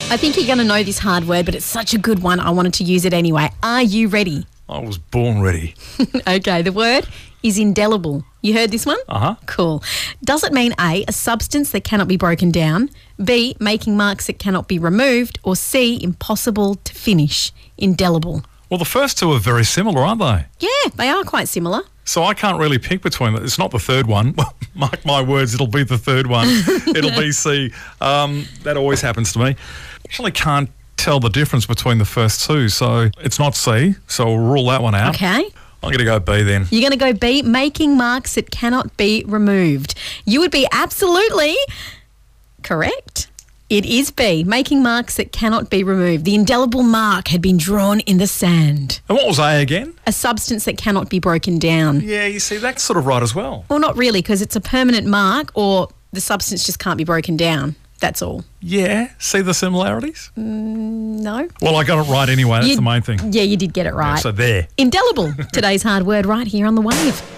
I think you're going to know this hard word, but it's such a good one. I wanted to use it anyway. Are you ready? I was born ready. Okay, the word is indelible. You heard this one? Uh-huh. Cool. Does it mean A, a substance that cannot be broken down, B, making marks that cannot be removed, or C, impossible to finish? Indelible. Well, the first two are very similar, aren't they? Yeah, they are quite similar. So I can't really pick between them. It's not the third one. Mark my words, it'll be the third one. It'll be C. That always happens to me. Actually can't tell the difference between the first two. So it's not C, so we'll rule that one out. Okay. I'm going to go B then. You're going to go B, making marks that cannot be removed. You would be absolutely correct. It is B, making marks that cannot be removed. The indelible mark had been drawn in the sand. And what was A again? A substance that cannot be broken down. Yeah, you see, that's sort of right as well. Well, not really, because it's a permanent mark or the substance just can't be broken down. That's all. Yeah, see the similarities? No. Well, I got it right anyway. That's the main thing. Yeah, you did get it right. Yeah, so there. Indelible. Today's hard word right here on The Wave.